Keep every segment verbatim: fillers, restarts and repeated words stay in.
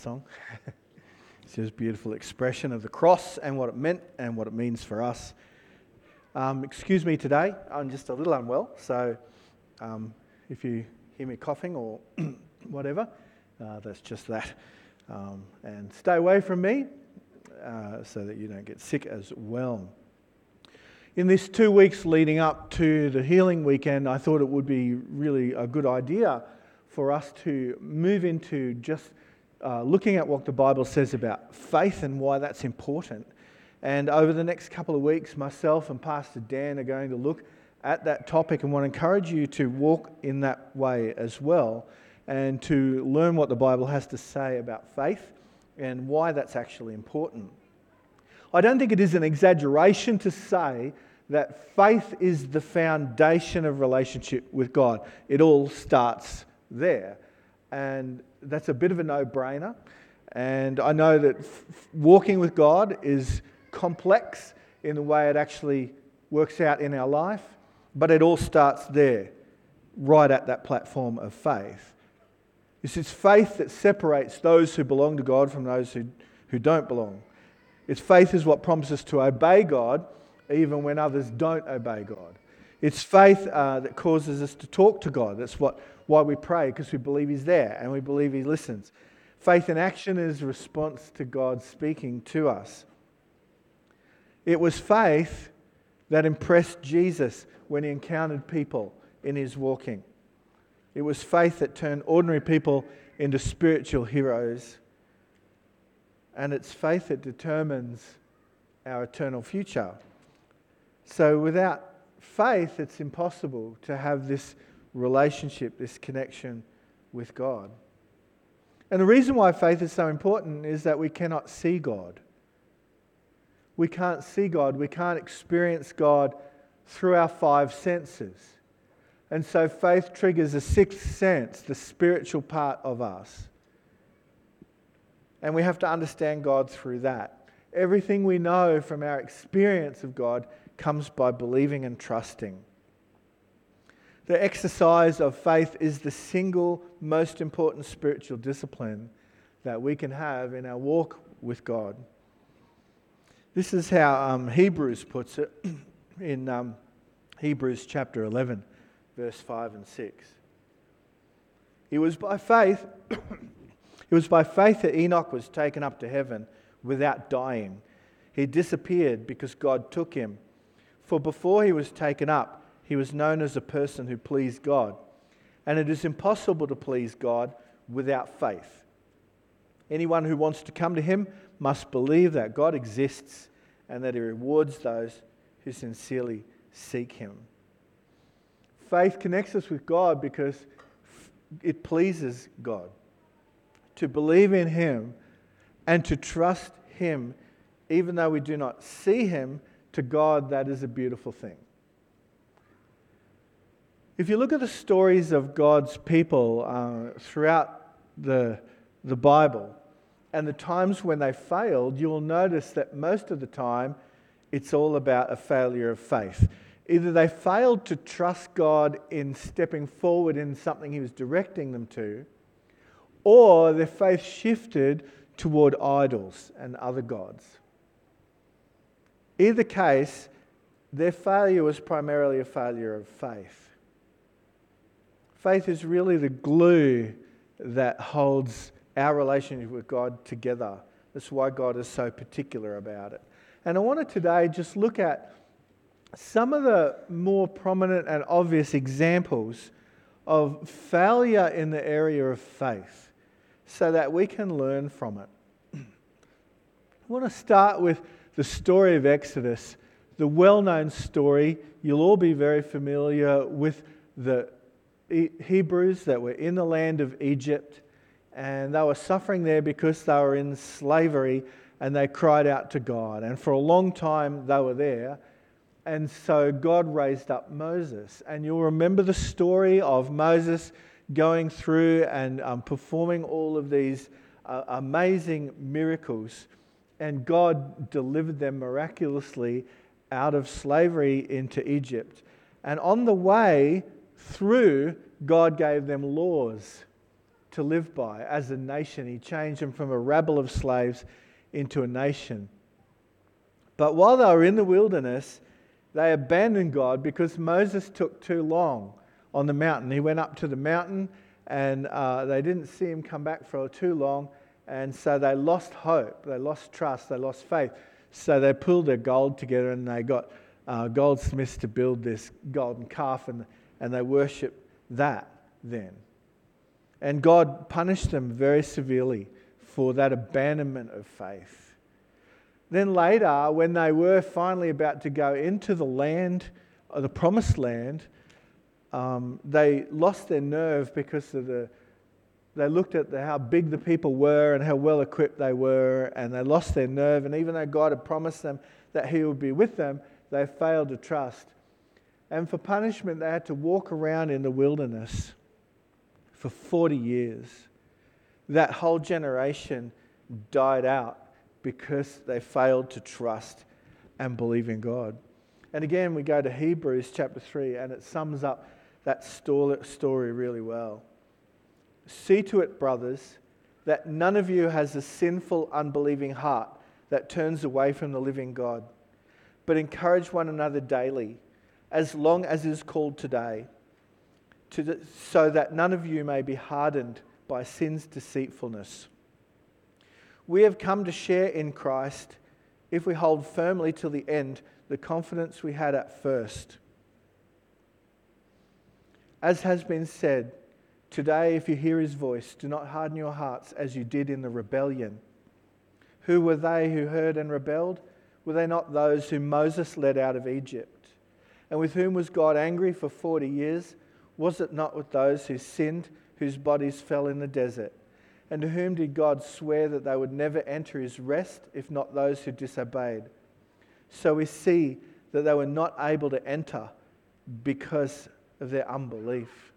Song. It's just a beautiful expression of the cross and what it meant and what it means for us. Um, excuse me today, I'm just a little unwell, so um, if you hear me coughing or whatever, uh, that's just that. Um, and stay away from me uh, so that you don't get sick as well. In this two weeks leading up to the healing weekend, I thought it would be really a good idea for us to move into just Uh, looking at what the Bible says about faith and why that's important. And over the next couple of weeks, myself and Pastor Dan are going to look at that topic and want to encourage you to walk in that way as well and to learn what the Bible has to say about faith and why that's actually important. I don't think it is an exaggeration to say that faith is the foundation of relationship with God. It all starts there. And that's a bit of a no-brainer. And I know that f- walking with God is complex in the way it actually works out in our life, but it all starts there, right at that platform of faith. It's this faith that separates those who belong to God from those who, who don't belong. It's faith is what prompts us to obey God even when others don't obey God. It's faith uh, that causes us to talk to God. That's what why we pray, because we believe He's there and we believe He listens. Faith in action is a response to God speaking to us. It was faith that impressed Jesus when He encountered people in His walking. It was faith that turned ordinary people into spiritual heroes. And it's faith that determines our eternal future. So without faith, it's impossible to have this relationship, this connection with God. And the reason why faith is so important is that we cannot see God. We can't see God. We can't experience God through our five senses. And so faith triggers a sixth sense, the spiritual part of us. And we have to understand God through that. Everything we know from our experience of God comes by believing and trusting. The exercise of faith is the single most important spiritual discipline that we can have in our walk with God. This is how um, Hebrews puts it in um, Hebrews chapter eleven, verse five and six. It was by faith, it was by faith that Enoch was taken up to heaven without dying. He disappeared because God took him. For before he was taken up, he was known as a person who pleased God. And it is impossible to please God without faith. Anyone who wants to come to Him must believe that God exists and that He rewards those who sincerely seek Him. Faith connects us with God because it pleases God. To believe in Him and to trust Him, even though we do not see Him, to God that is a beautiful thing. If you look at the stories of God's people uh, throughout the, the Bible and the times when they failed, you will notice that most of the time it's all about a failure of faith. Either they failed to trust God in stepping forward in something He was directing them to, or their faith shifted toward idols and other gods. Either case, their failure was primarily a failure of faith. Faith is really the glue that holds our relationship with God together. That's why God is so particular about it. And I want to today just look at some of the more prominent and obvious examples of failure in the area of faith so that we can learn from it. I want to start with the story of Exodus, the well-known story. You'll all be very familiar with the Hebrews that were in the land of Egypt, and they were suffering there because they were in slavery, and they cried out to God. And for a long time they were there, and so God raised up Moses. And you'll remember the story of Moses going through and um, performing all of these uh, amazing miracles, and God delivered them miraculously out of slavery into Egypt. And on the way through, God gave them laws to live by as a nation. He changed them from a rabble of slaves into a nation. But while they were in the wilderness, they abandoned God because Moses took too long on the mountain. He went up to the mountain and uh, they didn't see him come back for too long. And so they lost hope, they lost trust, they lost faith. So they pulled their gold together and they got uh, goldsmiths to build this golden calf, and, and they worshipped that then. And God punished them very severely for that abandonment of faith. Then later, when they were finally about to go into the land, the promised land, um, they lost their nerve because of the They looked at the, how big the people were and how well equipped they were, and they lost their nerve. And even though God had promised them that He would be with them, they failed to trust. And for punishment, they had to walk around in the wilderness for forty years. That whole generation died out because they failed to trust and believe in God. And again, we go to Hebrews chapter three, and it sums up that story really well. See to it, brothers, that none of you has a sinful, unbelieving heart that turns away from the living God, but encourage one another daily, as long as is called today, to the, so that none of you may be hardened by sin's deceitfulness. We have come to share in Christ if we hold firmly till the end the confidence we had at first. As has been said, today, if you hear His voice, do not harden your hearts as you did in the rebellion. Who were they who heard and rebelled? Were they not those whom Moses led out of Egypt? And with whom was God angry for forty years? Was it not with those who sinned, whose bodies fell in the desert? And to whom did God swear that they would never enter His rest, if not those who disobeyed? So we see that they were not able to enter because of their unbelief.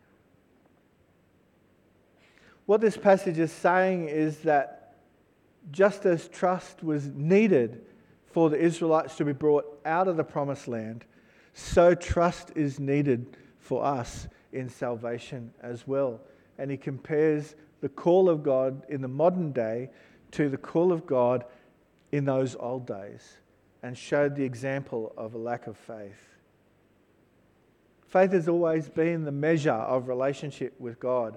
What this passage is saying is that just as trust was needed for the Israelites to be brought out of the promised land, so trust is needed for us in salvation as well. And he compares the call of God in the modern day to the call of God in those old days, and showed the example of a lack of faith. Faith has always been the measure of relationship with God.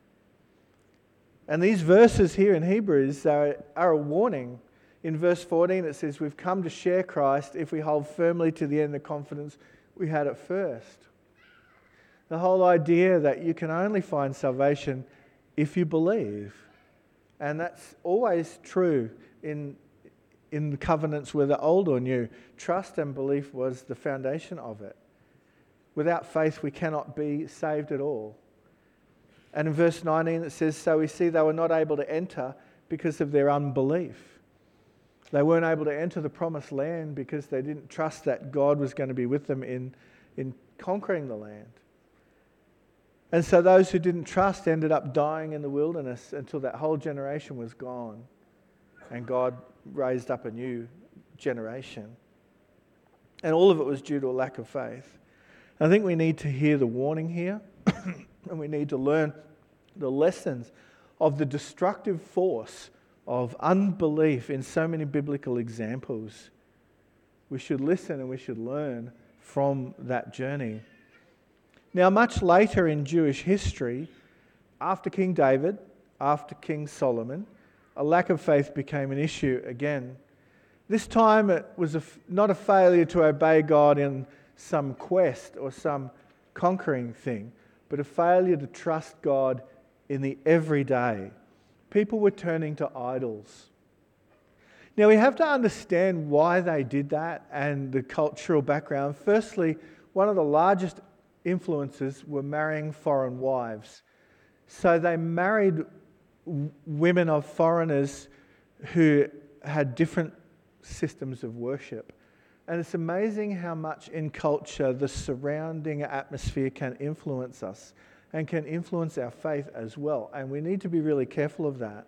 And these verses here in Hebrews are, are a warning. In verse fourteen it says, we've come to share Christ if we hold firmly to the end the confidence we had at first. The whole idea that you can only find salvation if you believe. And that's always true in, in the covenants, whether old or new. Trust and belief was the foundation of it. Without faith we cannot be saved at all. And in verse nineteen it says, so we see they were not able to enter because of their unbelief. They weren't able to enter the promised land because they didn't trust that God was going to be with them in, in conquering the land. And so those who didn't trust ended up dying in the wilderness until that whole generation was gone. And God raised up a new generation. And all of it was due to a lack of faith. I think we need to hear the warning here. And we need to learn the lessons of the destructive force of unbelief in so many biblical examples. We should listen and we should learn from that journey. Now, much later in Jewish history, after King David, after King Solomon, a lack of faith became an issue again. This time it was a, not a failure to obey God in some quest or some conquering thing, but a failure to trust God in the everyday. People were turning to idols. Now we have to understand why they did that and the cultural background. Firstly, one of the largest influences were marrying foreign wives. So they married w- women of foreigners who had different systems of worship. And it's amazing how much in culture the surrounding atmosphere can influence us and can influence our faith as well. And we need to be really careful of that.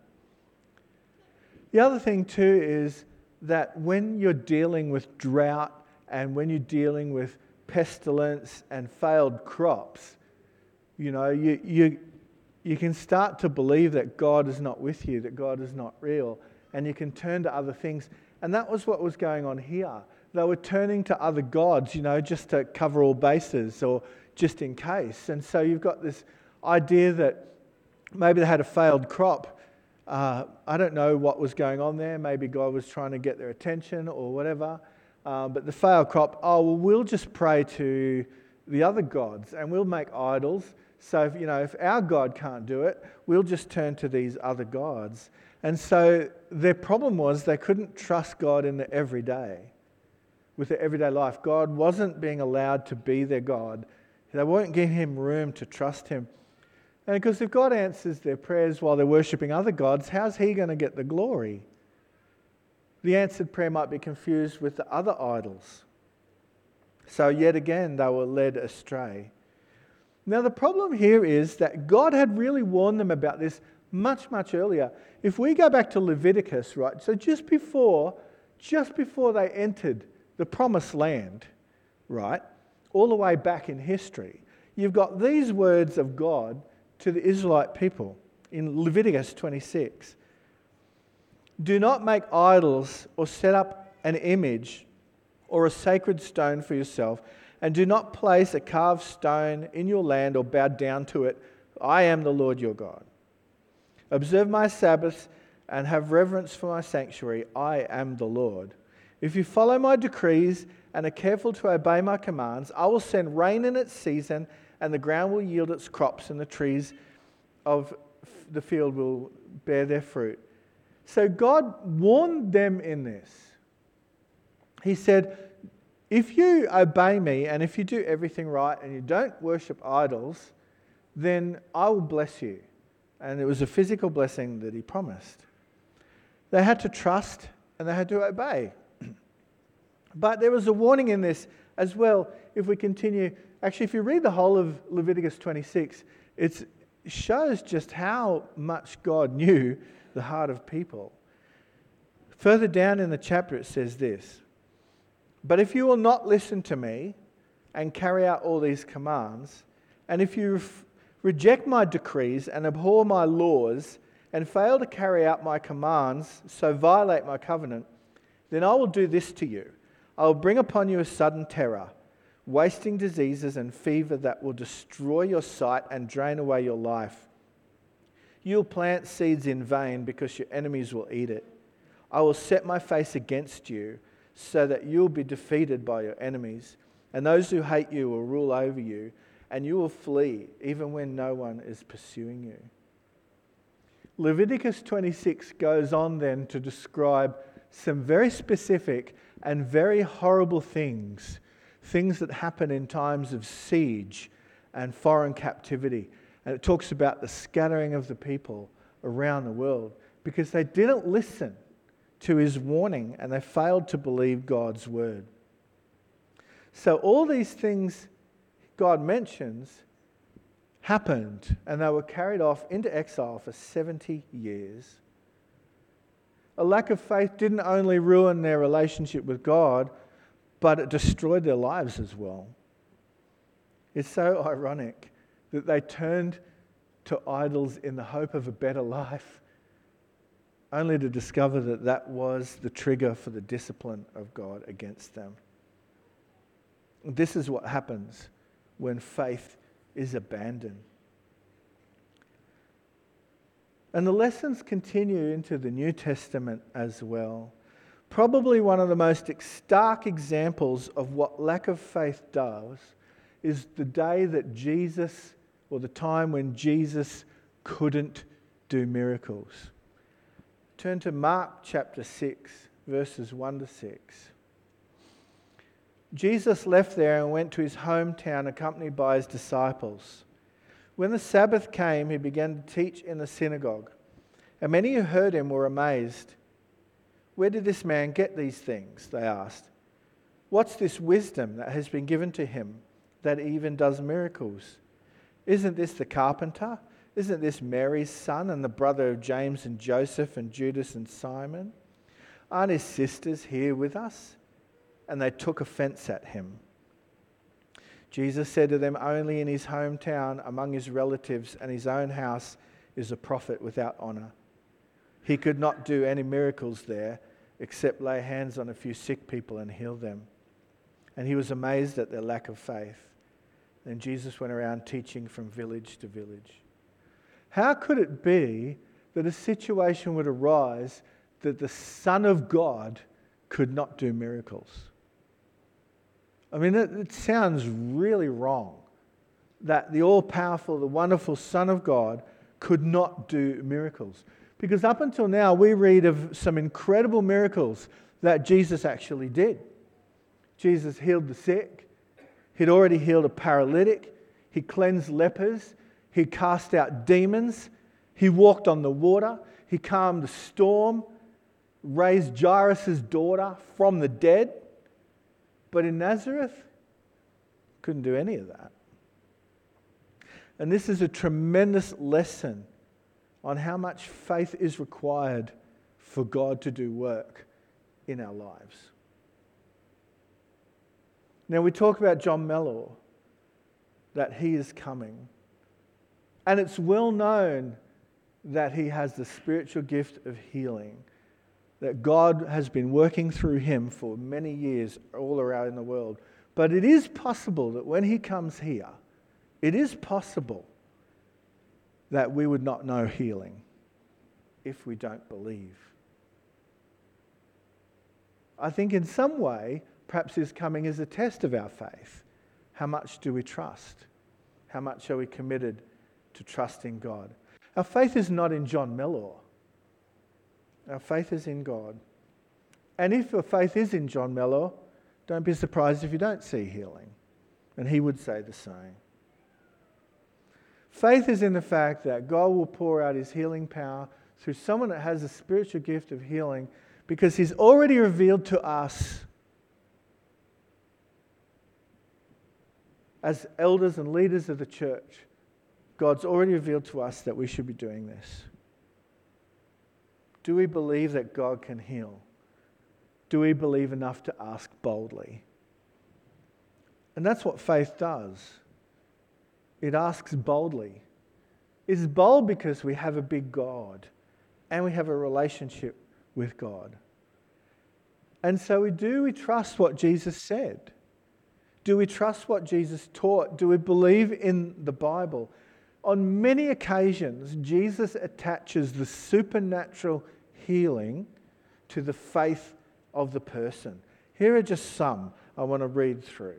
The other thing too is that when you're dealing with drought and when you're dealing with pestilence and failed crops, you know, you, you, you can start to believe that God is not with you, that God is not real, and you can turn to other things. And that was what was going on here. They were turning to other gods, you know, just to cover all bases or just in case. And so you've got this idea that maybe they had a failed crop. Uh, I don't know what was going on there. Maybe God was trying to get their attention or whatever. Uh, but the failed crop, oh, well, we'll just pray to the other gods and we'll make idols. So, if, you know, if our God can't do it, we'll just turn to these other gods. And so their problem was they couldn't trust God in the everyday, with their everyday life. God wasn't being allowed to be their God. They weren't giving him room to trust him. And because if God answers their prayers while they're worshipping other gods, how's he going to get the glory? The answered prayer might be confused with the other idols. So yet again, they were led astray. Now the problem here is that God had really warned them about this much, much earlier. If we go back to Leviticus, right, so just before, just before they entered the promised land, right, all the way back in history, you've got these words of God to the Israelite people in Leviticus twenty-six. Do not make idols or set up an image or a sacred stone for yourself, and do not place a carved stone in your land or bow down to it. I am the Lord your God. Observe my Sabbaths and have reverence for my sanctuary. I am the Lord. If you follow my decrees and are careful to obey my commands, I will send rain in its season, and the ground will yield its crops, and the trees of the field will bear their fruit. So God warned them in this. He said, if you obey me and if you do everything right and you don't worship idols, then I will bless you. And it was a physical blessing that he promised. They had to trust and they had to obey. But there was a warning in this as well. If we continue, actually, if you read the whole of Leviticus twenty-six, it shows just how much God knew the heart of people. Further down in the chapter, it says this: but if you will not listen to me and carry out all these commands, and if you ref- reject my decrees and abhor my laws and fail to carry out my commands, so violate my covenant, then I will do this to you. I will bring upon you a sudden terror, wasting diseases and fever that will destroy your sight and drain away your life. You'll plant seeds in vain because your enemies will eat it. I will set my face against you so that you'll be defeated by your enemies, and those who hate you will rule over you, and you will flee even when no one is pursuing you. Leviticus twenty-six goes on then to describe some very specific and very horrible things, things that happen in times of siege and foreign captivity. And it talks about the scattering of the people around the world because they didn't listen to his warning and they failed to believe God's word. So all these things God mentions happened, and they were carried off into exile for seventy years. A lack of faith didn't only ruin their relationship with God, but it destroyed their lives as well. It's so ironic that they turned to idols in the hope of a better life, only to discover that that was the trigger for the discipline of God against them. This is what happens when faith is abandoned. And the lessons continue into the New Testament as well. Probably one of the most stark examples of what lack of faith does is the day that Jesus, or the time when Jesus couldn't do miracles. Turn to Mark chapter six, verses one to six. Jesus left there and went to his hometown accompanied by his disciples. When the Sabbath came, he began to teach in the synagogue, and many who heard him were amazed. Where did this man get these things? They asked. What's this wisdom that has been given to him that he even does miracles? Isn't this the carpenter? Isn't this Mary's son and the brother of James and Joseph and Judas and Simon? Aren't his sisters here with us? And they took offense at him. Jesus said to them, only in his hometown, among his relatives and his own house, is a prophet without honor. He could not do any miracles there except lay hands on a few sick people and heal them. And he was amazed at their lack of faith. Then Jesus went around teaching from village to village. How could it be that a situation would arise that the Son of God could not do miracles? I mean, it, it sounds really wrong that the all-powerful, the wonderful Son of God could not do miracles. Because up until now, we read of some incredible miracles that Jesus actually did. Jesus healed the sick. He'd already healed a paralytic. He cleansed lepers. He cast out demons. He walked on the water. He calmed the storm, raised Jairus' daughter from the dead. But in Nazareth, couldn't do any of that. And this is a tremendous lesson on how much faith is required for God to do work in our lives. Now, we talk about John Mellor, that he is coming. And it's well known that he has the spiritual gift of healing, that God has been working through him for many years all around the world. But it is possible that when he comes here, it is possible that we would not know healing if we don't believe. I think in some way, perhaps his coming is a test of our faith. How much do we trust? How much are we committed to trusting God? Our faith is not in John Mellor. Our faith is in God. And if your faith is in John Mellor, don't be surprised if you don't see healing. And he would say the same. Faith is in the fact that God will pour out his healing power through someone that has a spiritual gift of healing, because he's already revealed to us as elders and leaders of the church, God's already revealed to us that we should be doing this. Do we believe that God can heal? Do we believe enough to ask boldly? And that's what faith does. It asks boldly. It's bold because we have a big God and we have a relationship with God. And so we do we trust what Jesus said? Do we trust what Jesus taught? Do we believe in the Bible? On many occasions, Jesus attaches the supernatural healing to the faith of the person. Here are just some I want to read through.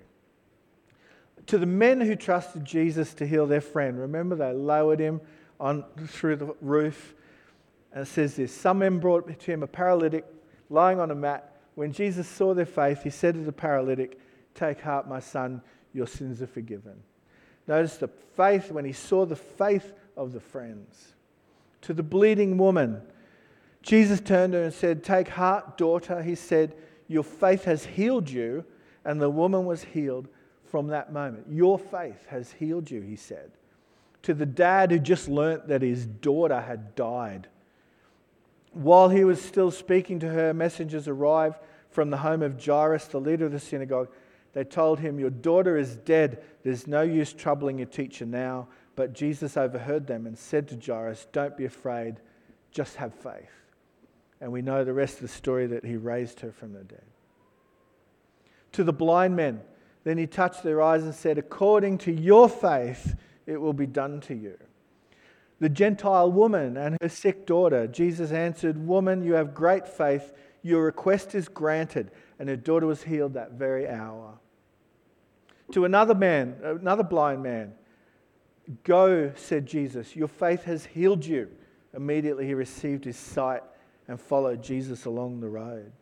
To the men who trusted Jesus to heal their friend, remember they lowered him on through the roof, and it says this: some men brought to him a paralytic lying on a mat. When Jesus saw their faith, he said to the paralytic, "Take heart, my son, your sins are forgiven." Notice the faith when he saw the faith of the friends. To the bleeding woman, Jesus turned to her and said, "Take heart, daughter," he said, "your faith has healed you." And the woman was healed from that moment. Your faith has healed you, he said. To the dad who just learnt that his daughter had died, while he was still speaking to her, messengers arrived from the home of Jairus, the leader of the synagogue. They told him, "Your daughter is dead. There's no use troubling your teacher now." But Jesus overheard them and said to Jairus, "Don't be afraid, just have faith." And we know the rest of the story, that he raised her from the dead. To the blind men, then he touched their eyes and said, "According to your faith, it will be done to you." The Gentile woman and her sick daughter, Jesus answered, "Woman, you have great faith. Your request is granted." And her daughter was healed that very hour. To another man, another blind man, "Go," said Jesus, "your faith has healed you." Immediately he received his sight and followed Jesus along the road.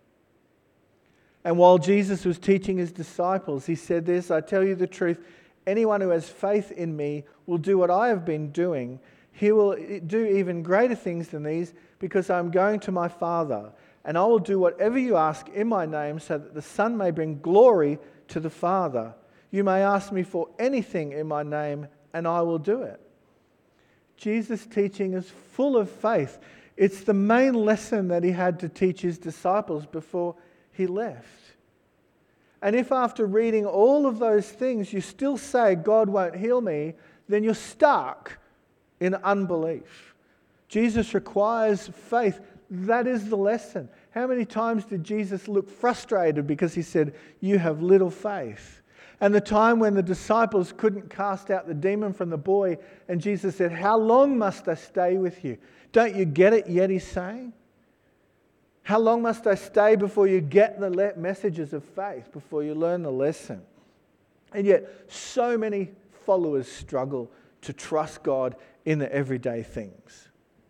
And while Jesus was teaching his disciples, he said this: "I tell you the truth, anyone who has faith in me will do what I have been doing. He will do even greater things than these, because I am going to my Father. And I will do whatever you ask in my name, so that the Son may bring glory to the Father. You may ask me for anything in my name, and I will do it." Jesus' teaching is full of faith. It's the main lesson that he had to teach his disciples before he left. And if after reading all of those things you still say, God won't heal me, then you're stuck in unbelief. Jesus requires faith. That is the lesson. How many times did Jesus look frustrated because he said, you have little faith? And the time when the disciples couldn't cast out the demon from the boy, and Jesus said, how long must I stay with you? Don't you get it yet, he's saying? How long must I stay before you get the le- messages of faith, before you learn the lesson? And yet, so many followers struggle to trust God in the everyday things.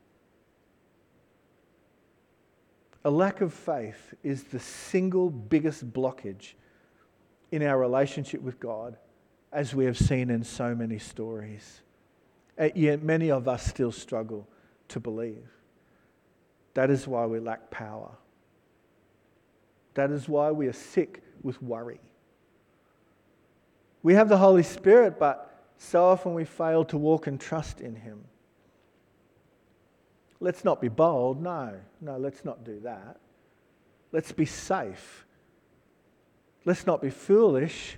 A lack of faith is the single biggest blockage in our relationship with God, as we have seen in so many stories. And yet many of us still struggle to believe. That is why we lack power. That is why we are sick with worry. We have the Holy Spirit, but so often we fail to walk and trust in Him. Let's not be bold. No, no, let's not do that. Let's be safe. Let's not be foolish.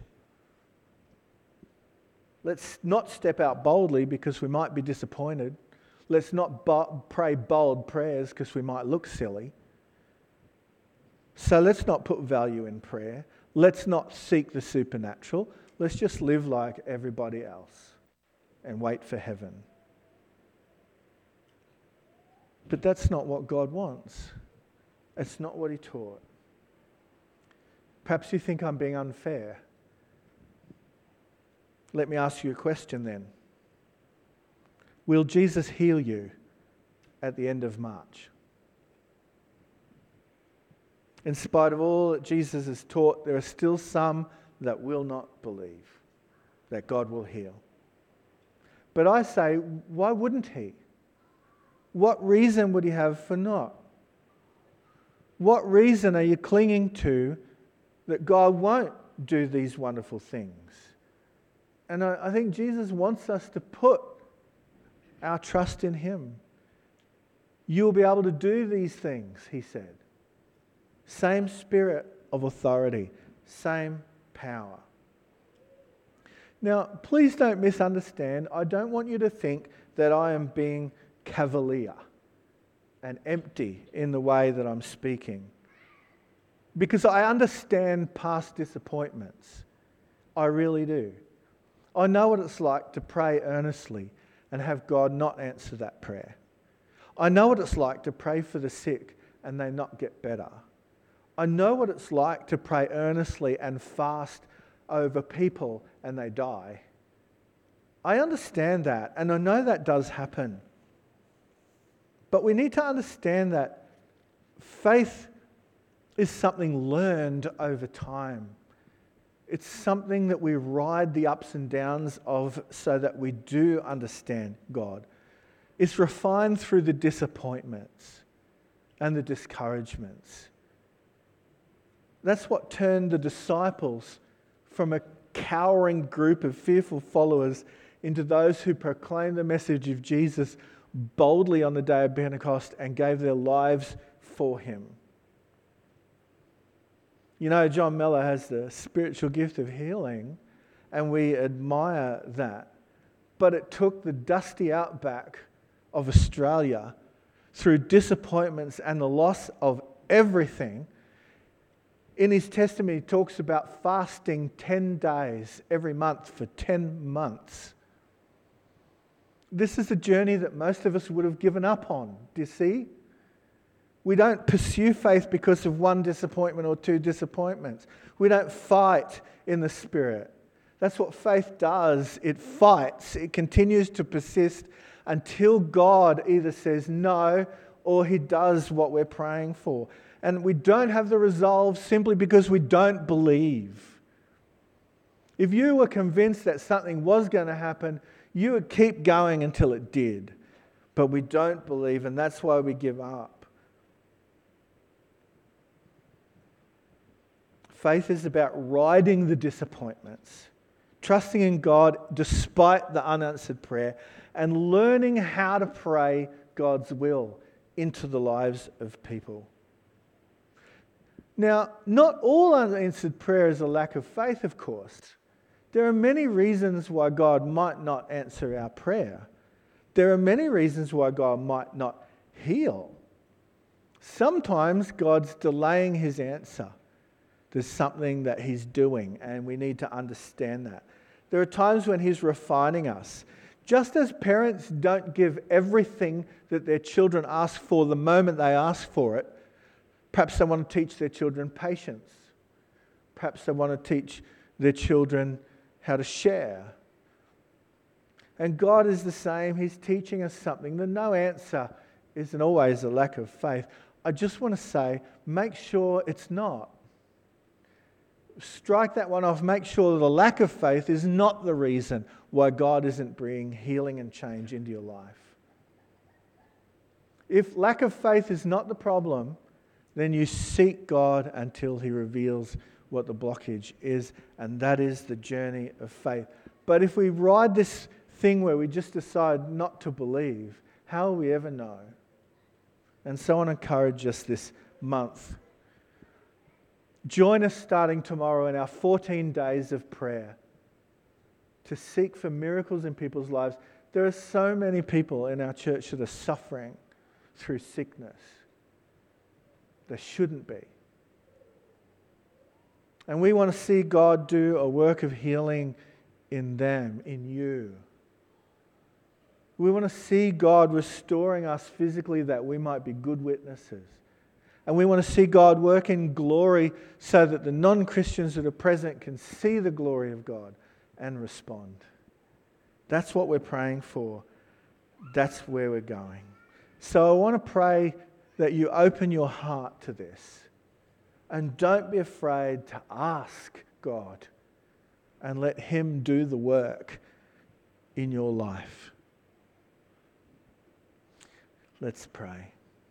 Let's not step out boldly because we might be disappointed. Let's not bo- pray bold prayers because we might look silly. So let's not put value in prayer. Let's not seek the supernatural. Let's just live like everybody else and wait for heaven. But that's not what God wants. It's not what He taught. Perhaps you think I'm being unfair. Let me ask you a question then. Will Jesus heal you at the end of March? In spite of all that Jesus has taught, there are still some that will not believe that God will heal. But I say, why wouldn't He? What reason would He have for not? What reason are you clinging to that God won't do these wonderful things? And I, I think Jesus wants us to put our trust in Him. You'll be able to do these things, He said. Same spirit of authority, same power. Now, please don't misunderstand. I don't want you to think that I am being cavalier and empty in the way that I'm speaking. Because I understand past disappointments. I really do. I know what it's like to pray earnestly and have God not answer that prayer. I know what it's like to pray for the sick and they not get better. I know what it's like to pray earnestly and fast over people and they die. I understand that, and I know that does happen. But we need to understand that faith is something learned over time. It's something that we ride the ups and downs of so that we do understand God. It's refined through the disappointments and the discouragements. That's what turned the disciples from a cowering group of fearful followers into those who proclaimed the message of Jesus boldly on the day of Pentecost and gave their lives for Him. You know, John Mellor has the spiritual gift of healing, and we admire that. But it took the dusty outback of Australia through disappointments and the loss of everything. In his testimony, he talks about fasting ten days every month for ten months. This is a journey that most of us would have given up on. Do you see? We don't pursue faith because of one disappointment or two disappointments. We don't fight in the Spirit. That's what faith does. It fights. It continues to persist until God either says no or He does what we're praying for. And we don't have the resolve simply because we don't believe. If you were convinced that something was going to happen, you would keep going until it did. But we don't believe, and that's why we give up. Faith is about riding the disappointments, trusting in God despite the unanswered prayer, and learning how to pray God's will into the lives of people. Now, not all unanswered prayer is a lack of faith, of course. There are many reasons why God might not answer our prayer. There are many reasons why God might not heal. Sometimes God's delaying his answer. There's something that he's doing, and we need to understand that. There are times when he's refining us. Just as parents don't give everything that their children ask for the moment they ask for it, perhaps they want to teach their children patience. Perhaps they want to teach their children how to share. And God is the same. He's teaching us something. The no answer isn't always a lack of faith. I just want to say, make sure it's not. Strike that one off. Make sure that the lack of faith is not the reason why God isn't bringing healing and change into your life. If lack of faith is not the problem, then you seek God until he reveals what the blockage is, and that is the journey of faith. But if we ride this thing where we just decide not to believe, how will we ever know? And so I want to encourage us this month. Join us starting tomorrow in our fourteen days of prayer to seek for miracles in people's lives. There are so many people in our church that are suffering through sickness. There shouldn't be. And we want to see God do a work of healing in them, in you. We want to see God restoring us physically that we might be good witnesses. And we want to see God work in glory so that the non-Christians that are present can see the glory of God and respond. That's what we're praying for. That's where we're going. So I want to pray that you open your heart to this. And don't be afraid to ask God and let him do the work in your life. Let's pray.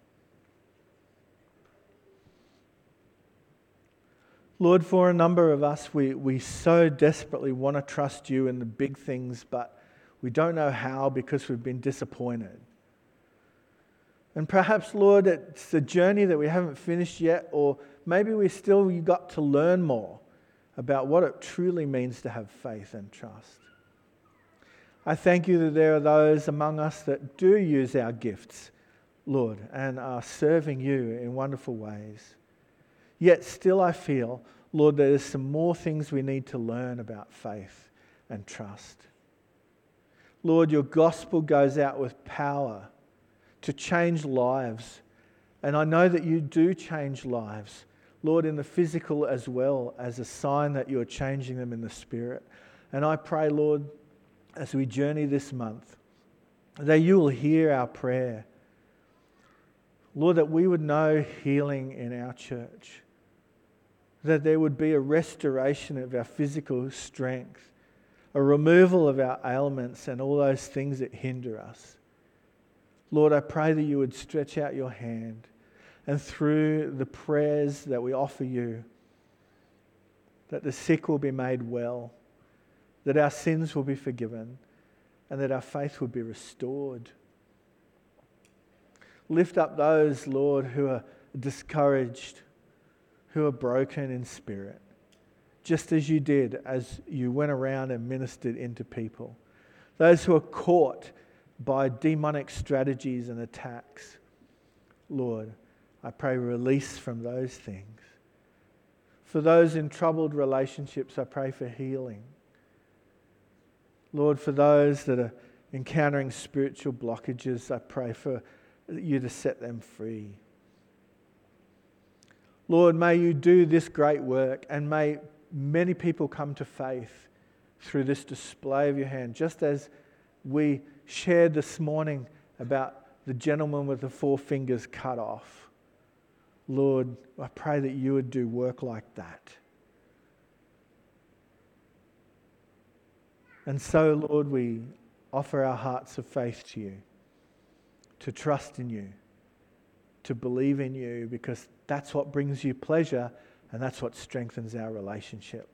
Lord, for a number of us, we, we so desperately want to trust you in the big things, but we don't know how because we've been disappointed. And perhaps, Lord, it's a journey that we haven't finished yet, or maybe we still got to learn more about what it truly means to have faith and trust. I thank you that there are those among us that do use our gifts, Lord, and are serving you in wonderful ways. Yet still I feel, Lord, there's some more things we need to learn about faith and trust. Lord, your gospel goes out with power to change lives. And I know that you do change lives, Lord, in the physical as well as a sign that you're changing them in the spirit. And I pray, Lord, as we journey this month, that you will hear our prayer. Lord, that we would know healing in our church. That there would be a restoration of our physical strength, a removal of our ailments and all those things that hinder us. Lord, I pray that you would stretch out your hand, and through the prayers that we offer you, that the sick will be made well, that our sins will be forgiven, and that our faith will be restored. Lift up those, Lord, who are discouraged, who are broken in spirit, just as you did as you went around and ministered into people. Those who are caught by demonic strategies and attacks. Lord, I pray release from those things. For those in troubled relationships, I pray for healing. Lord, for those that are encountering spiritual blockages, I pray for you to set them free. Lord, may you do this great work, and may many people come to faith through this display of your hand, just as we shared this morning about the gentleman with the four fingers cut off. Lord, I pray that you would do work like that. And so, Lord, we offer our hearts of faith to you, to trust in you, to believe in you, because that's what brings you pleasure and that's what strengthens our relationship.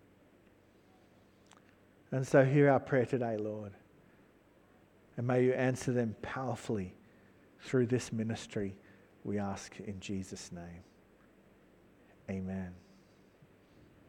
And so hear our prayer today, Lord. And may you answer them powerfully through this ministry, we ask in Jesus' name. Amen.